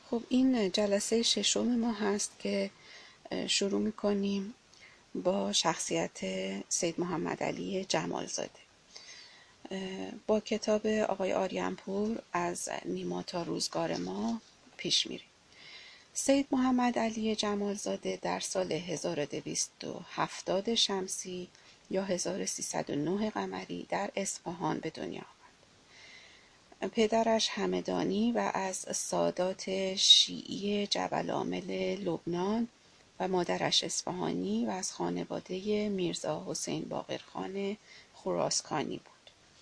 خب این جلسه ششم ما هست که شروع میکنیم با شخصیت سید محمد علی جمالزاده با کتاب آقای آریان‌پور از نیما تا روزگار ما پیش میریم. سید محمد علی جمالزاده در سال 1270 شمسی یا 1309 قمری در اصفهان به دنیا آمد. پدرش همدانی و از سادات شیعی جبل عامل لبنان و مادرش اصفهانی و از خانواده میرزا حسین باقرخان خراسانی بود.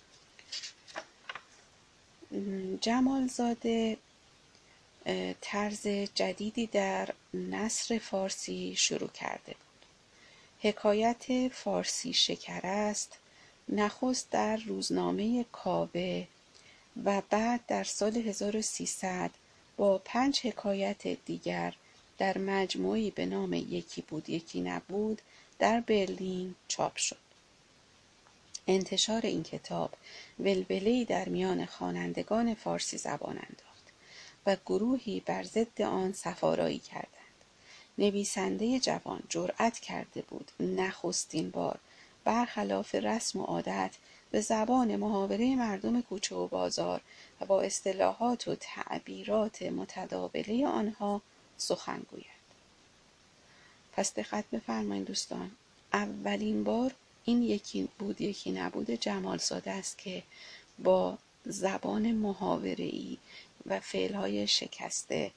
جمالزاده طرز جدیدی در نثر فارسی شروع کرده بود. حکایت فارسی شکرست نخست در روزنامه کاوه و بعد در سال 1300 با 5 حکایت دیگر در مجموعی به نام یکی بود یکی نبود در برلین چاپ شد. انتشار این کتاب ولوله‌ای در میان خوانندگان فارسی زبان انداخت و گروهی بر ضد آن صف‌آرایی کردند. نویسنده جوان جرأت کرده بود نخستین بار برخلاف رسم و عادت به زبان محاوره مردم کوچه و بازار و با اصطلاحات و تعبیرات متداوله آنها سخن گوید. پس دقت بفرمایید دوستان، اولین بار این یکی بود یکی نبود جمالزاده است که با زبان محاوره‌ای و فعل‌های شکسته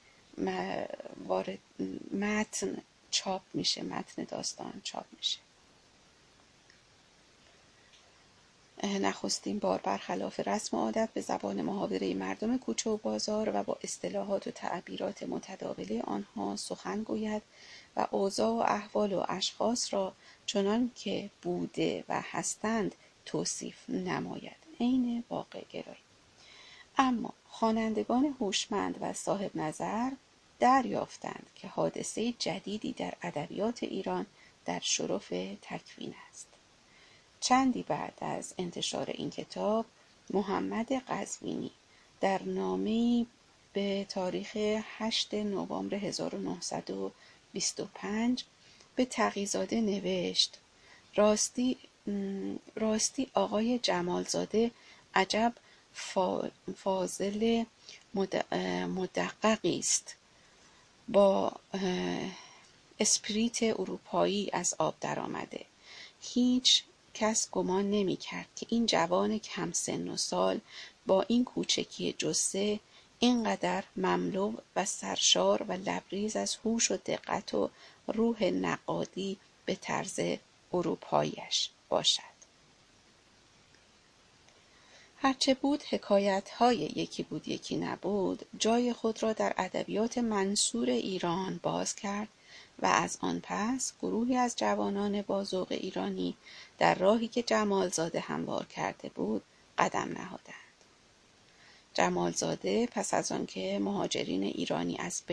متن چاپ میشه، متن داستان چاپ میشه. نخستین بار برخلاف رسم و عادت به زبان محاوره مردم کوچه و بازار و با اصطلاحات و تعبیرات متداوله آنها سخن گوید و اوضاع و احوال و اشخاص را چنان که بوده و هستند توصیف نماید، عین واقع گرایی. اما خوانندگان هوشمند و صاحب نظر دریافتند که حادثه جدیدی در ادبیات ایران در شرف تکوین است. چندی بعد از انتشار این کتاب، محمد قزوینی در نامه‌ای به تاریخ 8 نوامبر 1925 به تقی‌زاده نوشت: راستی آقای جمالزاده عجب فاضل مدققی است، با اسپریت اروپایی از آب در آمده. هیچ کس گمان نمی کرد که این جوان کم سن و سال با این کوچکی جثه اینقدر مملو و سرشار و لبریز از هوش و دقت و روح نقادی به طرز اروپاییش باشد. هرچه بود حکایت‌های یکی بود یکی نبود جای خود را در ادبیات منصور ایران باز کرد و از آن پس گروهی از جوانان باذوق ایرانی در راهی که جمالزاده هموار کرده بود قدم نهادند. جمالزاده پس از آنکه مهاجرین ایرانی از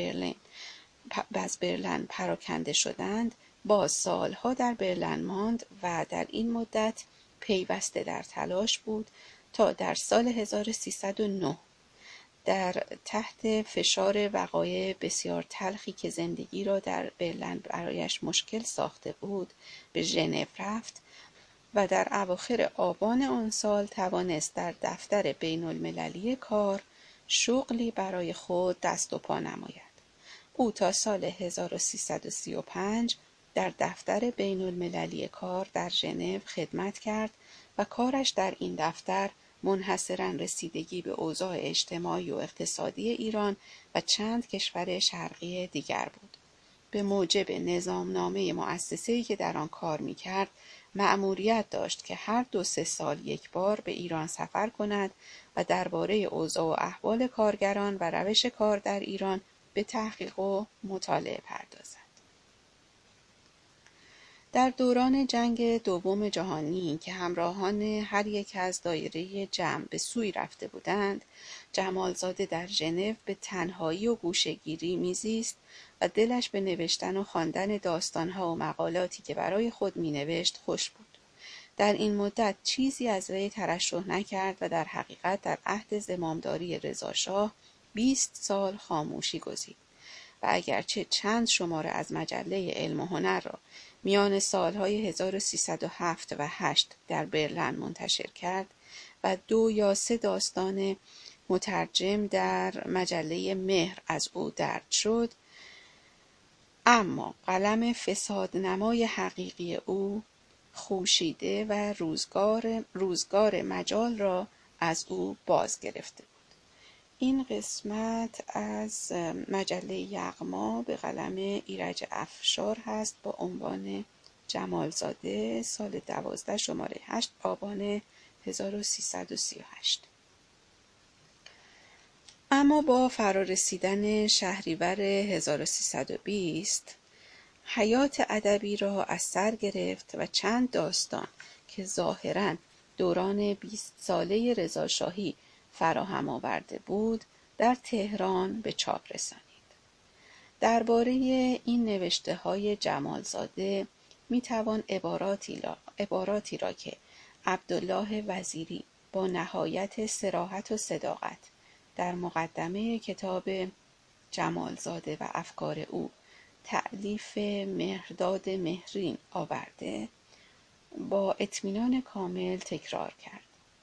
برلن پراکنده شدند باز سالها در برلن ماند و در این مدت پیوسته در تلاش بود تا در سال 1309 در تحت فشار وقایع بسیار تلخی که زندگی را در برلن برایش مشکل ساخته بود به ژنو رفت و در اواخر آبان آن سال توانست در دفتر بین المللی کار شغلی برای خود دست و پا نماید. او تا سال 1335 در دفتر بین المللی کار در ژنو خدمت کرد و کارش در این دفتر منحصراً رسیدگی به اوضاع اجتماعی و اقتصادی ایران و چند کشور شرقی دیگر بود. به موجب نظامنامه مؤسسه‌ای که در آن کار می‌کرد، مأموریت داشت که هر 2-3 سال یک بار به ایران سفر کند و درباره اوضاع و احوال کارگران و روش کار در ایران به تحقیق و مطالعه پردازد. در دوران جنگ دوم جهانی که همراهان هر یک از دایره جمع به سوی رفته بودند، جمالزاده در ژنو به تنهایی و گوشه‌گیری میزیست و دلش به نوشتن و خواندن داستانها و مقالاتی که برای خود مینوشت خوش بود. در این مدت چیزی از وی ترشح نکرد و در حقیقت در عهد زمامداری رضاشاه 20 سال خاموشی گزید و اگرچه چند شماره از مجله علم و هنر را میان سالهای 1307 و 8 در برلن منتشر کرد و 2 یا 3 داستان مترجم در مجله مهر از او درج شد، اما قلم فسادنمای حقیقی او خوشیده و روزگار مجال را از او باز گرفته بود. این قسمت از مجله یغما به قلم ایرج افشار هست با عنوان جمالزاده، سال 12، شماره 8، آبان 1338. اما با فرارسیدن شهریور 1320 حیات ادبی را از سر گرفت و چند داستان که ظاهراً دوران 20 ساله رضاشاهی فراهم آورده بود در تهران به چاپ رسانید. درباره این نوشته‌های جمالزاده میتوان عباراتی را که عبدالله وزیری با نهایت صراحت و صداقت در مقدمه کتاب جمالزاده و افکار او تألیف مهرداد مهرین آورده با اطمینان کامل تکرار کرد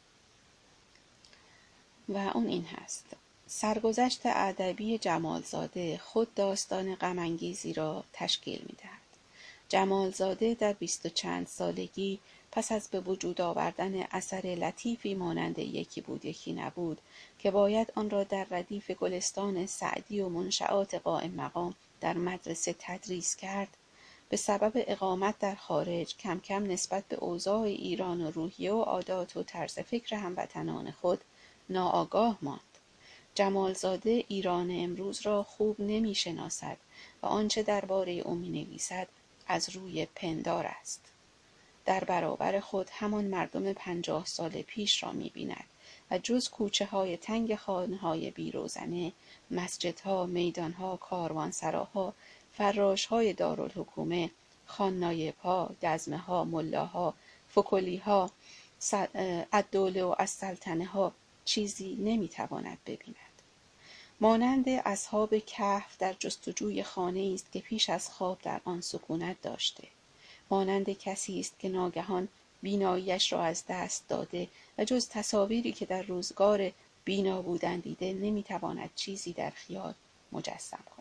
و اون این هست: سرگذشت ادبی جمالزاده خود داستان غم‌انگیزی را تشکیل می‌دهد. جمالزاده در 20 و چند سالگی پس از به وجود آوردن اثر لطیفی مانند یکی بود یکی نبود که باید آن را در ردیف گلستان سعدی و منشآت قائم مقام در مدرسه تدریس کرد، به سبب اقامت در خارج کم کم نسبت به اوضاع ایران و روحیه و عادات و طرز فکر هموطنان خود ناآگاه ماند. جمالزاده ایران امروز را خوب نمی شناسد و آنچه درباره او می نویسد از روی پندار است. در برابر خود همان مردم 50 سال پیش را می بیند و جز کوچه های تنگ خانه‌های بیروزنه، مسجدها، میدانها، کاروانسراها، فراشهای دارالحکومه، خان نایبها، گزمه‌ها، ملاها، فکلیها، الدوله و السلطنه ها چیزی نمیتواند ببیند. مانند اصحاب کهف در جستجوی خانه‌ای است که پیش از خواب در آن سکونت داشته. مانند کسی است که ناگهان بیناییش را از دست داده و جز تصاویری که در روزگار بینا بودن دیده نمیتواند چیزی در خیال مجسم کند.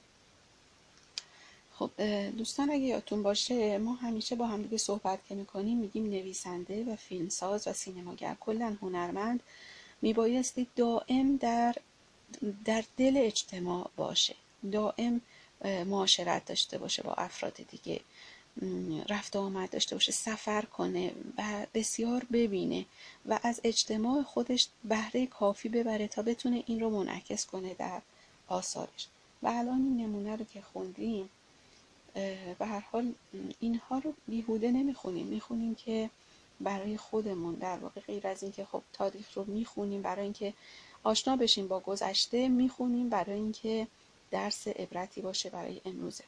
خب دوستان، اگه یادتون باشه ما همیشه با هم دیگه صحبت که میکنیم میگیم نویسنده و فیلمساز و سینماگر، کلا هنرمند، میبایستی دائم در دل اجتماع باشه، دائم معاشرت داشته باشه با افراد دیگه، رفت و آمد داشته باشه، سفر کنه و بسیار ببینه و از اجتماع خودش بهره کافی ببره تا بتونه این رو منعکس کنه در آثارش. و الان این نمونه رو که خوندیم به هر حال اینها رو بیهوده نمیخونیم، میخونیم که برای خودمون، در واقع غیر از این که خب تاریخ رو میخونیم برای اینکه آشنا بشیم با گذشته، میخونیم برای اینکه درس عبرتی باشه برای امروزه.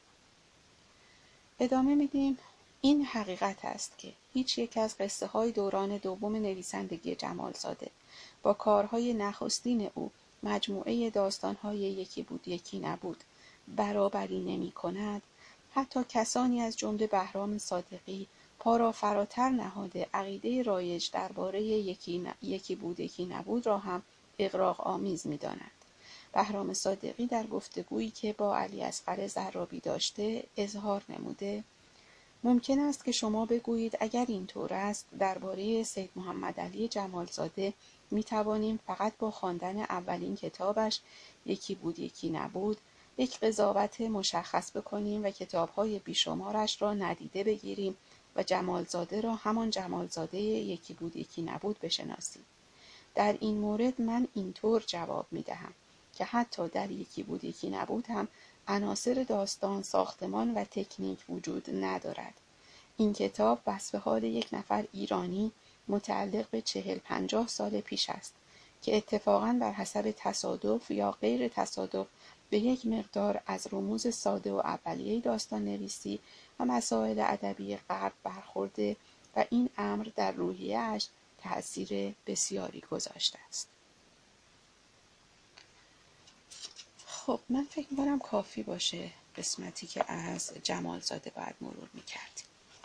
ادامه میدیم. این حقیقت است که هیچ یک از قصه های دوران دوم نویسندگی جمالزاده با کارهای نخستین او، مجموعه داستان‌های یکی بود یکی نبود، برابری نمی کند. حتی کسانی از جمله بهرام صادقی پا را فراتر نهاده عقیده رایج درباره یکی بود یکی نبود را هم اغراق آمیز می دانند. بهرام صادقی در گفتگویی که با علی اصغر زرابی داشته اظهار نموده: ممکن است که شما بگویید اگر اینطور است درباره سید محمد علی جمالزاده می توانیم فقط با خواندن اولین کتابش یکی بود یکی نبود یک قضاوت مشخص بکنیم و کتاب‌های بیشمارش را ندیده بگیریم و جمالزاده را همان جمالزاده یکی بود یکی نبود بشناسیم. در این مورد من اینطور جواب می دهم که حتی در یکی بود یکی نبود هم عناصر داستان، ساختمان و تکنیک وجود ندارد. این کتاب وصف حال یک نفر ایرانی متعلق به 40-50 سال پیش است که اتفاقاً بر حسب تصادف یا غیر تصادف به یک مقدار از رموز ساده و اولیه داستان نویسی و مسائل ادبی غرب برخورده و این امر در روحیه‌اش تأثیر بسیاری گذاشته است. خب من فکر می‌کنم کافی باشه قسمتی که از جمالزاده باید مرور می‌کردیم.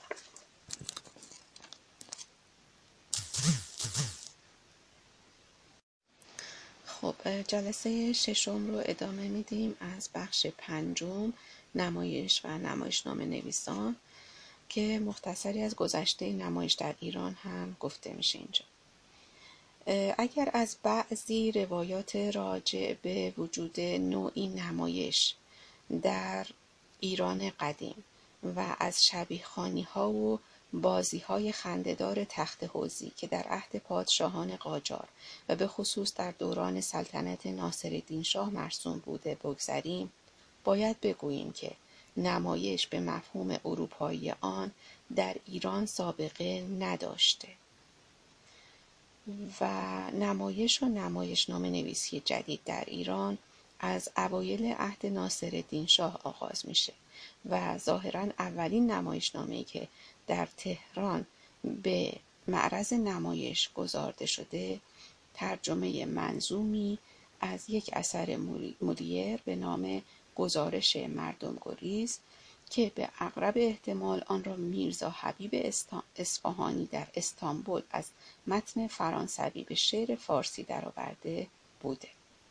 خب جلسه ششم رو ادامه میدیم از بخش پنجم، نمایش و نمایشنامه نویسان، که مختصری از گذشته نمایش در ایران هم گفته میشه اینجا. اگر از بعضی روایات راجع به وجود نوعی نمایش در ایران قدیم و از شبیه‌خوانی‌ها و بازی‌های خنده‌دار تخت حوضی که در عهد پادشاهان قاجار و به خصوص در دوران سلطنت ناصرالدین شاه مرسوم بوده بگذریم، باید بگوییم که نمایش به مفهوم اروپایی آن در ایران سابقه نداشته و نمایش و نمایشنامه نویسی جدید در ایران از اوایل عهد ناصرالدین شاه آغاز میشه و ظاهراً اولین نمایشنامه‌ای که در تهران به معرض نمایش گذارده شده ترجمه منظومی از یک اثر مولیر به نام گزارش مردم گریز که به اقرب احتمال آن را میرزا حبیب اصفهانی در استانبول از متن فرانسوی به شعر فارسی درآورده بوده.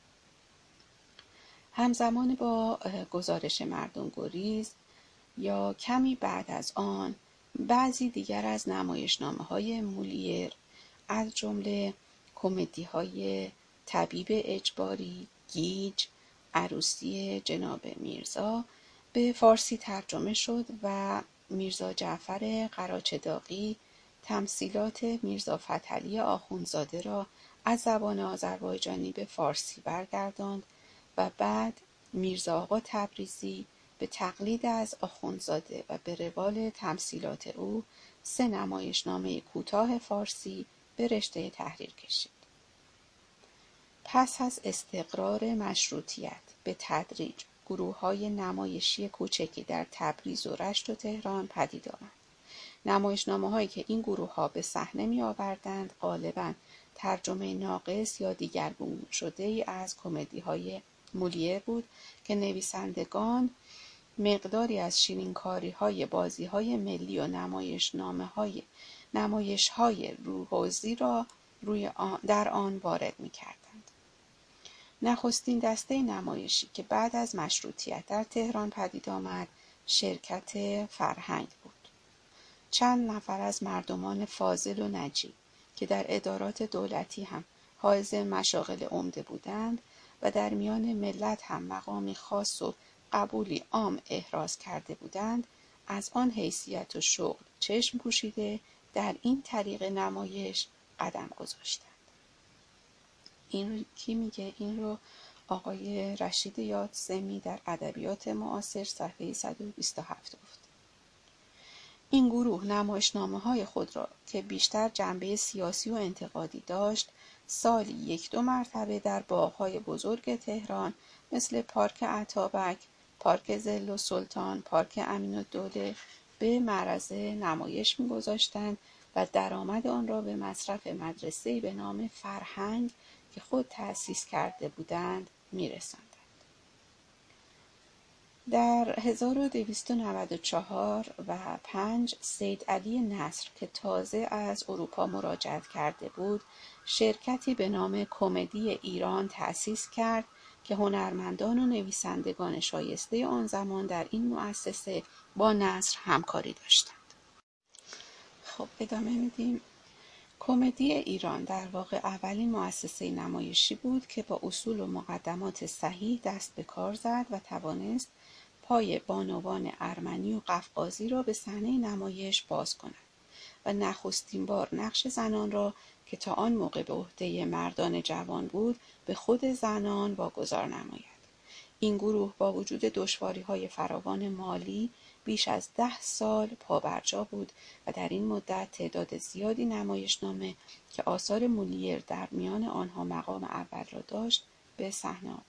همزمان با گزارش مردم گریز یا کمی بعد از آن بعضی دیگر از نمایشنامه‌های مولیر از جمله کمدی‌های طبیب اجباری، گیج، عروسی جناب میرزا به فارسی ترجمه شد و میرزا جعفر قراچداغی تمثیلات میرزا فتحعلی آخوندزاده را از زبان آذربایجانی به فارسی برگرداند و بعد میرزا آقا تبریزی به تقلید از آخوندزاده و به روال تمثیلات او 3 نمایشنامه کوتاه فارسی به رشته تحریر کشید. پس از استقرار مشروطیت به تدریج گروه‌های نمایشی کوچکی در تبریز و رشت و تهران پدید آمد. نمایشنامه‌هایی که این گروه‌ها به صحنه می‌آوردند غالباً ترجمه ناقص یا دیگرگون شده‌ای از کمدی‌های مولیر بود که نویسندگان مقداری از شیرینکاری‌های بازی‌های ملی و نمایش‌های روحوزی را در آن وارد می‌کردند. نخستین دسته نمایشی که بعد از مشروطیت در تهران پدید آمد شرکت فرهنگ بود. چند نفر از مردمان فاضل و نجیب که در ادارات دولتی هم حائز مشاغل عمده بودند و در میان ملت هم مقامی خاص و قبولی عام احراز کرده بودند، از آن حیثیت و شغل چشم پوشیده در این طریق نمایش قدم گذاشتند. این رو کی میگه؟ این رو آقای رشید یادسمی در ادبیات معاصر صفحه 127 گفت. این گروه نمایشنامه‌های خود را که بیشتر جنبه سیاسی و انتقادی داشت، سالی 1-2 مرتبه در باغ‌های بزرگ تهران مثل پارک اتابک، پارک ظل و سلطان، پارک امین‌الدوله به معرض نمایش می‌گذاشتند و درآمد آن را به مصرف مدرسه‌ای به نام فرهنگ که خود تأسیس کرده بودند می‌رساندند. در 1294 و 5 سید علی نصر که تازه از اروپا مراجعت کرده بود، شرکتی به نام کمدی ایران تأسیس کرد که هنرمندان و نویسندگان شایسته آن زمان در این مؤسسه با نصر همکاری داشتند. خب ادامه میدیم. کمدی ایران در واقع اولین مؤسسه نمایشی بود که با اصول و مقدمات صحیح دست به کار زد و توانست پای بانوان ارمنی و قفقازی را به صحنه نمایش باز کند و نخستین بار نقش زنان را که تا آن موقع به عهده مردان جوان بود به خود زنان واگذار نماید. این گروه با وجود دشواری‌های فراوان مالی بیش از 10 سال پابرجا بود و در این مدت تعداد زیادی نمایشنامه که آثار مولیر در میان آنها مقام اول را داشت به صحنه آورد.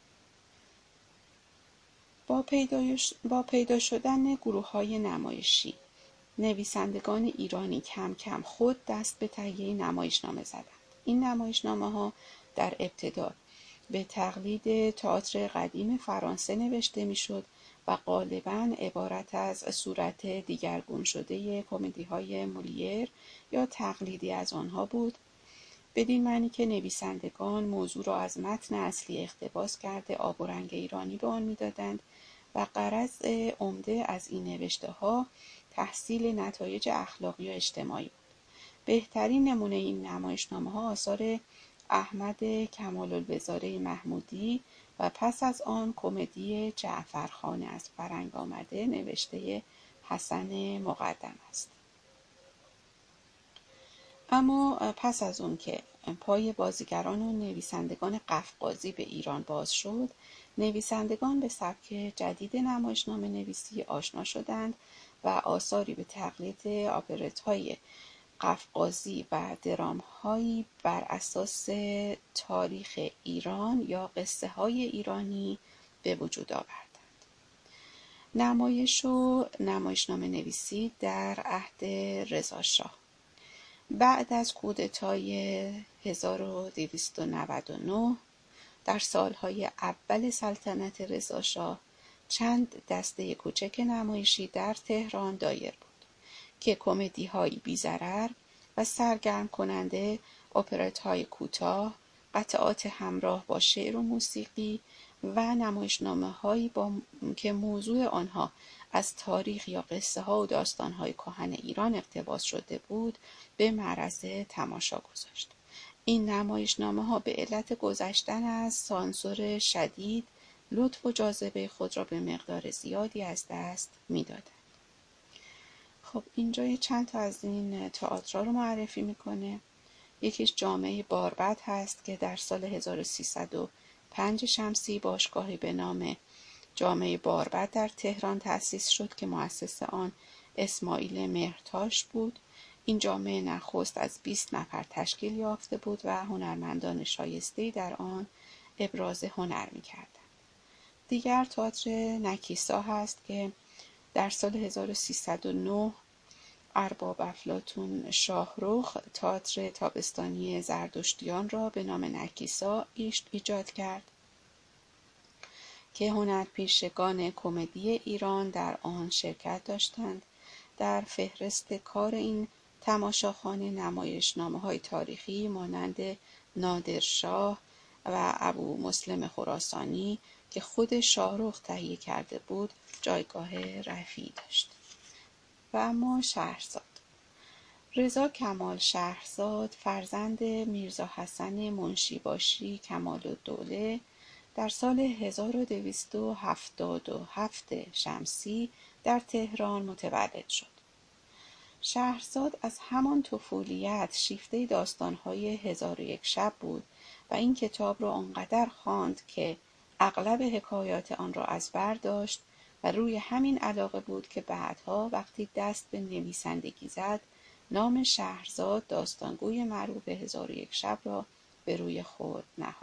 با پیدا شدن گروه‌های نمایشی، نویسندگان ایرانی کم کم خود دست به تهیه نمایشنامه زدند. این نمایشنامه‌ها در ابتدا به تقلید تئاتر قدیم فرانسه نوشته میشد و غالباً عبارت از صورت دیگرگون شده کمدی‌های مولیر یا تقلیدی از آنها بود، بدین معنی که نویسندگان موضوع را از متن اصلی اقتباس کرده آب و رنگ ایرانی به آن می‌دادند و غرض عمده از این نوشته‌ها تحصیل نتایج اخلاقی و اجتماعی بود. بهترین نمونه این نمایشنامه‌ها آثار احمد کمال‌الوزاره محمودی و پس از آن کمدی جعفرخان از فرنگ آمده نوشته حسن مقدم است. اما پس از اون که پای بازیگران و نویسندگان قفقازی به ایران باز شد، نویسندگان به سبک جدید نمایشنامه نویسی آشنا شدند و آثاری به تقلید آپرت‌های قفقازی و درام‌هایی بر اساس تاریخ ایران یا قصه‌های ایرانی به وجود آوردند. نمایش و نمایشنامه نویسی در عهد رضاشاه. بعد از کودتای 1299 در سالهای اول سلطنت رضاشاه چند دسته کوچک نمایشی در تهران دایر بود که کمدی‌های بی‌ضرر و سرگرم کننده، اپرت‌های کوتاه، قطعات همراه با شعر و موسیقی و نمایشنامه‌هایی که موضوع آنها از تاریخ یا قصه‌ها و داستان‌های کهن ایران اقتباس شده بود به معرض تماشا گذاشت. این نمایشنامه‌ها به علت گذشتن از سانسور شدید لطف و جاذبه خود را به مقدار زیادی از دست می‌دادند. خب اینجا چند تا از این تئاترها رو معرفی میکنه. یکیش جامعه باربد هست که در سال 1305 شمسی باشگاهی به نام جامعه باربد در تهران تأسیس شد که مؤسس آن اسماعیل مهرتاش بود. این جامعه نخست از 20 نفر تشکیل یافته بود و هنرمندان شایسته‌ای در آن ابراز هنر می‌کردند. دیگر تئاتر نکیسا هست که در سال 1309 ارباب افلاطون شاهرخ تئاتر تابستانی زردشتیان را به نام نکیسا ایجاد کرد که هنرپیشگان کمدی ایران در آن شرکت داشتند. در فهرست کار این تماشاخانه نمایشنامه‌های تاریخی مانند نادرشاه و ابو مسلم خراسانی که خود شاهرخ تهیه کرده بود جایگاه رفیعی داشت. و اما شهرزاد. رضا کمال شهرزاد فرزند میرزا حسن منشیباشی کمال‌الدوله در سال 1277 شمسی در تهران متولد شد. شهرزاد از همان طفولیت شیفته داستان‌های 1001 شب بود و این کتاب را آنقدر خواند که اغلب حکایات آن را از بر داشت و روی همین علاقه بود که بعدها وقتی دست به نویسندگی زد نام شهرزاد داستانگوی معروف 1001 شب را به روی خود نهاد.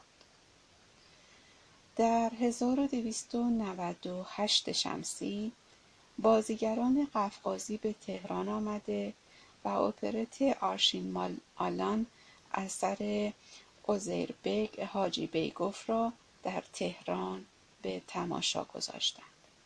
در 1298 شمسی بازیگران قفقازی به تهران آمده و اپرت آرشین آلان اثر عزیربگ حاجی بیگف را در تهران به تماشا گذاشتند.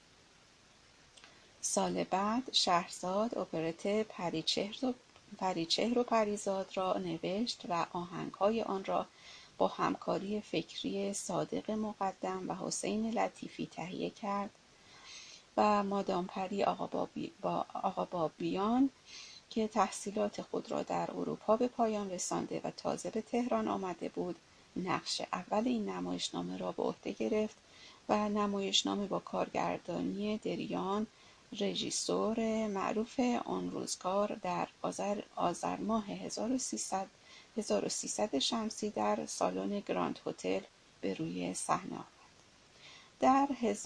سال بعد شهرزاد اپرت پریچهر و پریزاد را نوشت و آهنگ‌های آن را با همکاری فکری صادق مقدم و حسین لطیفی تهیه کرد و مادام پری آقا بابیان که تحصیلات خود را در اروپا به پایان رسانده و تازه به تهران آمده بود نقش اول این نمایشنامه را به عهده گرفت و نمایشنامه با کارگردانی دریان رژیسور معروف آن روزگار در آذر ماه 1300 شمسی در سالن گراند هتل به روی صحنه آمد. در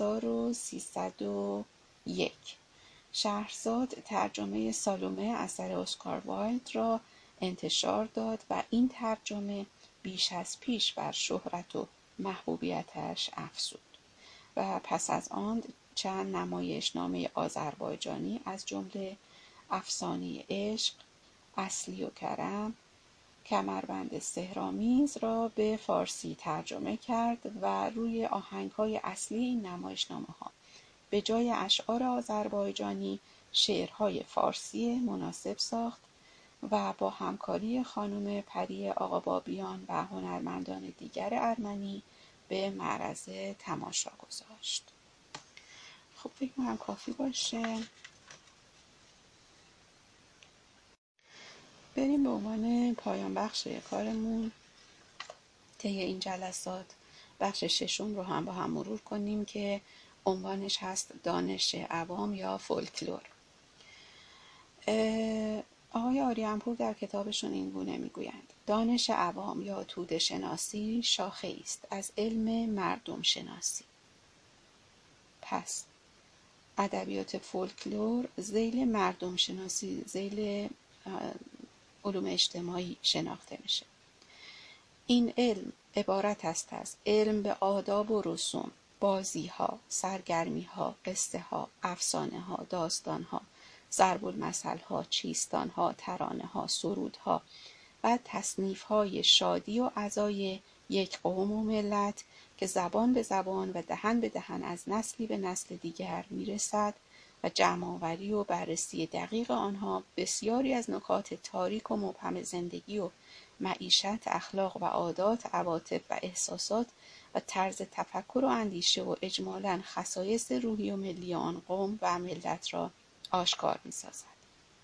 1301 شهرزاد ترجمه سالومه اثر اسکار وایلد را انتشار داد و این ترجمه بیش از پیش بر شهرت و محبوبیتش افزود و پس از آن چند نمایشنامه آذربایجانی از جمله افسانه عشق، اصلی و کرم، کمربند سحرآمیز را به فارسی ترجمه کرد و روی آهنگ‌های اصلی این نمایشنامه‌ها به جای اشعار آذربایجانی شعرهای فارسی مناسب ساخت و با همکاری خانم پری آقابابیان و هنرمندان دیگر ارمنی به معرض تماشا گذاشت. خب فکر می‌کنم کافی باشه. بریم به عنوان پایان بخش کارمون طی این جلسات بخش ششم رو هم با هم مرور کنیم که عنوانش هست دانش عوام یا فولکلور. آقای آریان‌پور در کتابشون این گونه میگویند: دانش عوام یا توده شناسی شاخه‌ای است از علم مردم شناسی. پس ادبیات فولکلور ذیل مردم شناسی، ذیل علوم اجتماعی شناخته میشه. این علم عبارت است از علم به آداب و رسوم، بازی‌ها، سرگرمی‌ها، قصه‌ها، افسانه‌ها، داستان‌ها، ضرب‌المثل‌ها، چیستان‌ها، ترانه‌ها، سرودها و تصنیف‌های شادی و عزای یک قوم و ملت که زبان به زبان و دهن به دهن از نسلی به نسل دیگر میرسد و جمع‌آوری و بررسی دقیق آنها بسیاری از نکات تاریک و مبهم زندگی و معیشت، اخلاق و عادات، عواطف و احساسات و طرز تفکر و اندیشه و اجمالاً خصایص روحی و ملی آن قوم و ملت را آشکار می‌سازد.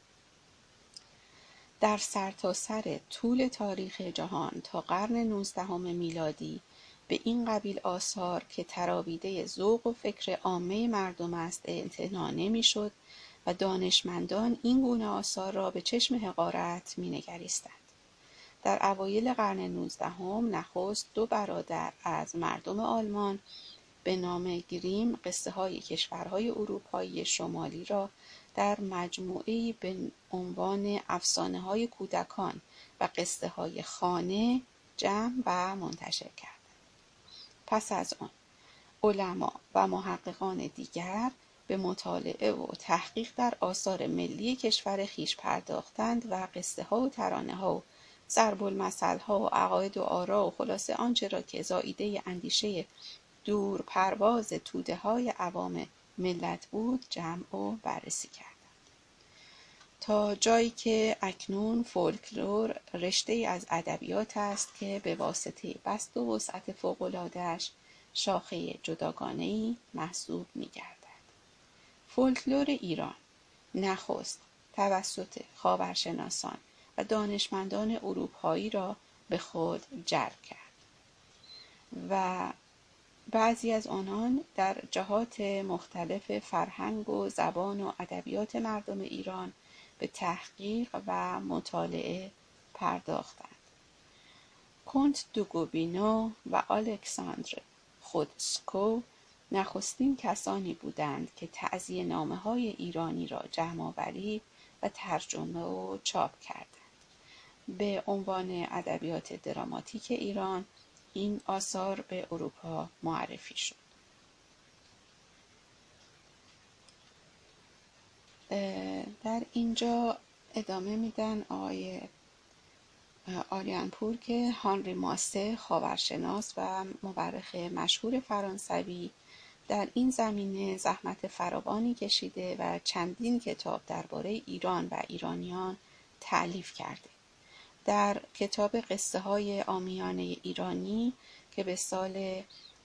در سرتاسر طول تاریخ جهان تا قرن 19 میلادی به این قبیل آثار که تراویده ذوق و فکر عامه مردم است اعتنا نمی‌شد و دانشمندان این گونه آثار را به چشم حقارت می‌نگریستند. در اوایل قرن 19 نخست دو برادر از مردم آلمان به نام گریم قصه‌های کشورهای اروپایی شمالی را در مجموعه‌ای به عنوان افسانه‌های کودکان و قصه‌های خانه جمع و منتشر کردند. پس از آن علما و محققان دیگر به مطالعه و تحقیق در آثار ملی کشور خویش پرداختند و قصه‌ها و ترانه‌ها و ضرب‌المثل‌ها و عقاید و آرا و خلاصه آنچه را که زائیده اندیشه دور پرواز توده‌های عوام ملت بود جمع و بررسی کردند. تا جایی که اکنون فولکلور رشته‌ای از ادبیات است که به واسطه بسط و وسعت فوق‌العاده‌اش شاخه جداگانه‌ای محسوب می‌گردد. فولکلور ایران نخست توسط خاورشناسان و دانشمندان اروپایی را به خود جلب کرد و بعضی از آنان در جهات مختلف فرهنگ و زبان و ادبیات مردم ایران به تحقیق و مطالعه پرداختند. کنت دوگوبینو و الکساندر خودسکو نخستین کسانی بودند که تعزیه‌نامه‌های ایرانی را جمع‌آوری و ترجمه و چاپ کردند. به عنوان ادبیات دراماتیک ایران این آثار به اروپا معرفی شد. در اینجا ادامه میدن آقای آریان‌پور که هانری ماسه خاورشناس و مورخ مشهور فرانسوی در این زمینه زحمت فراوانی کشیده و چندین کتاب درباره ایران و ایرانیان تألیف کرده. در کتاب قصه های عامیانه ایرانی که به سال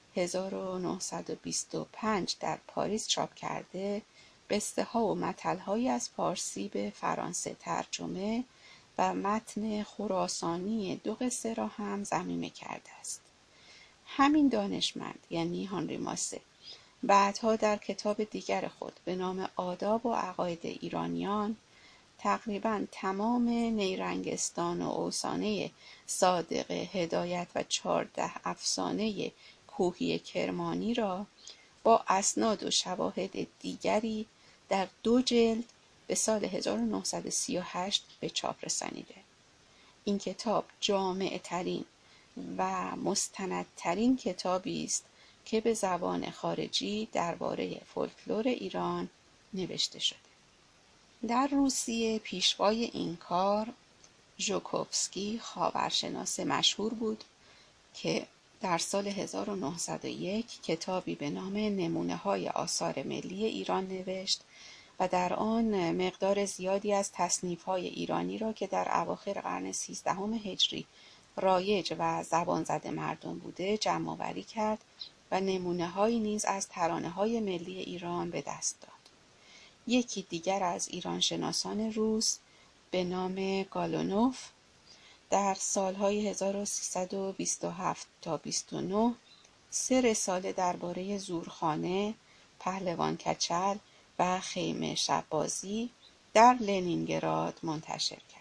1925 در پاریس چاپ کرده، قصه ها و متل هایی از فارسی به فرانسه ترجمه و متن خراسانی دو قصه را هم ضمیمه کرده است. همین دانشمند یعنی هانری ماسه بعدها در کتاب دیگر خود به نام آداب و عقاید ایرانیان تقریباً تمام نیرنگستان و اوسانه صادق هدایت و 14 افسانه کوهی کرمانی را با اسناد و شواهد دیگری در 2 جلد به سال 1938 به چاپ رسانیده. این کتاب جامع‌ترین و مستندترین کتابی است که به زبان خارجی درباره فولکلور ایران نوشته شده. در روسیه پیشوای این کار ژوکوفسکی خاورشناس مشهور بود که در سال 1901 کتابی به نام نمونه‌های آثار ملی ایران نوشت و در آن مقدار زیادی از تصنیف‌های ایرانی را که در اواخر قرن 13 هجری رایج و زبان زده مردم بوده جمع‌آوری کرد و نمونه‌هایی نیز از ترانه‌های ملی ایران به دست داد. یکی دیگر از ایرانشناسان روس به نام گالونوف در سالهای 1327 تا 29 3 رساله درباره زورخانه، پهلوان کچل و خیمه شب‌بازی در لنینگراد منتشر کرد.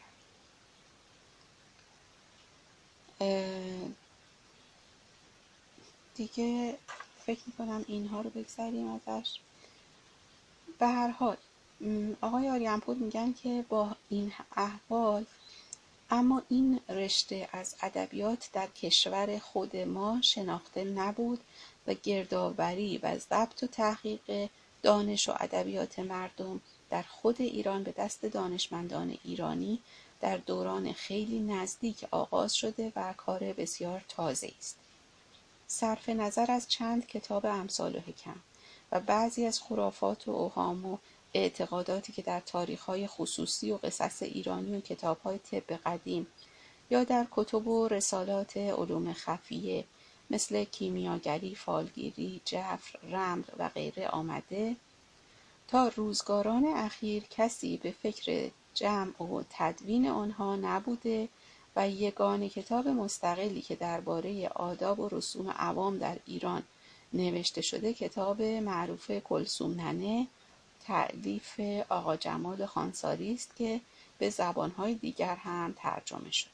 دیگه فکر میکنم اینها رو بگذاریم ازش. به هر حال آقای آریان‌پور میگن که با این احوال اما این رشته از ادبیات در کشور خود ما شناخته نبود و گردآوری و ضبط و تحقیق دانش و ادبیات مردم در خود ایران به دست دانشمندان ایرانی در دوران خیلی نزدیک آغاز شده و کار بسیار تازه است. صرف نظر از چند کتاب امثال و حکم و بعضی از خرافات و اوهام و اعتقاداتی که در تاریخ‌های خصوصی و قصص ایرانی و کتاب‌های طب قدیم یا در کتب و رسالات علوم خفیه مثل کیمیاگری، فالگیری، جفر، رمل و غیره آمده، تا روزگاران اخیر کسی به فکر جمع و تدوین آنها نبوده و یگانه کتاب مستقلی که درباره آداب و رسوم عوام در ایران نوشته شده کتاب معروف کلثوم ننه تألیف آقا جمال خانساری است که به زبانهای دیگر هم ترجمه شده.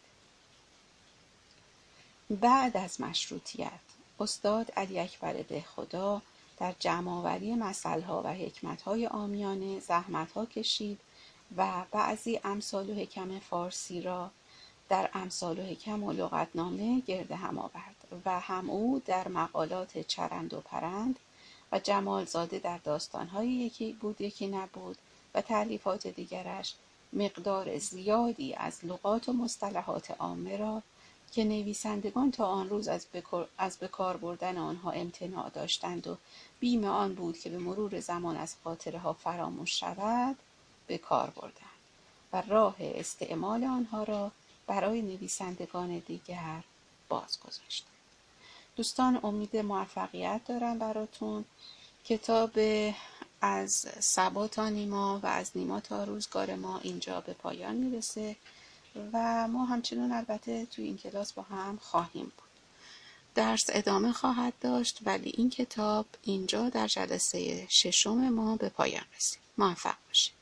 بعد از مشروطیت استاد علی اکبر دهخدا در جمع‌آوری مثل‌ها و حکمت‌های عامیانه زحمت‌ها کشید و بعضی امثال و حکم فارسی را در امثال و حکم و لغتنامه گرد هم آورد و هم او در مقالات چرند و پرند و جمالزاده در داستان‌های یکی بود یکی نبود و تألیفات دیگرش مقدار زیادی از لغات و مصطلحات عامه را که نویسندگان تا آن روز از به کار بردن آنها امتناع داشتند و بیم آن بود که به مرور زمان از خاطره ها فراموش شود به کار بردند و راه استعمال آنها را برای نویسندگان دیگر باز گذاشتند. دوستان امید موفقیت دارم براتون. کتاب از صبا تا نیما و از نیما تا روزگار ما اینجا به پایان میرسه و ما همچنان البته توی این کلاس با هم خواهیم بود. درس ادامه خواهد داشت ولی این کتاب اینجا در جلسه 6 ما به پایان رسید. موفق باشید.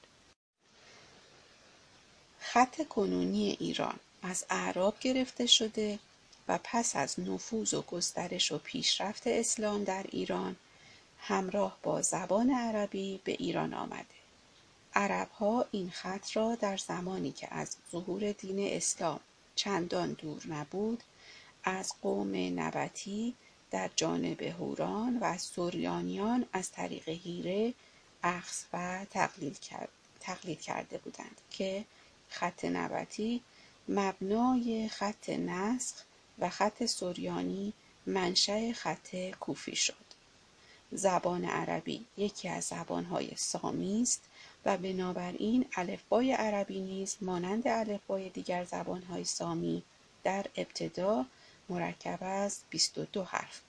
خط کنونی ایران از اعراب گرفته شده و پس از نفوذ و گسترش و پیشرفت اسلام در ایران همراه با زبان عربی به ایران آمده. عرب‌ها این خط را در زمانی که از ظهور دین اسلام چندان دور نبود از قوم نبطی در جانب هوران و از سوریانیان از طریق هیره اخذ و تقلید کرده بودند که خط نبطی مبنای خط نسخ و خط سوریانی منشأ خط کوفی شد. زبان عربی یکی از زبانهای سامی است و بنابراین الفبای عربی نیز مانند الفبای دیگر زبانهای سامی در ابتدا مرکب از 22 حرف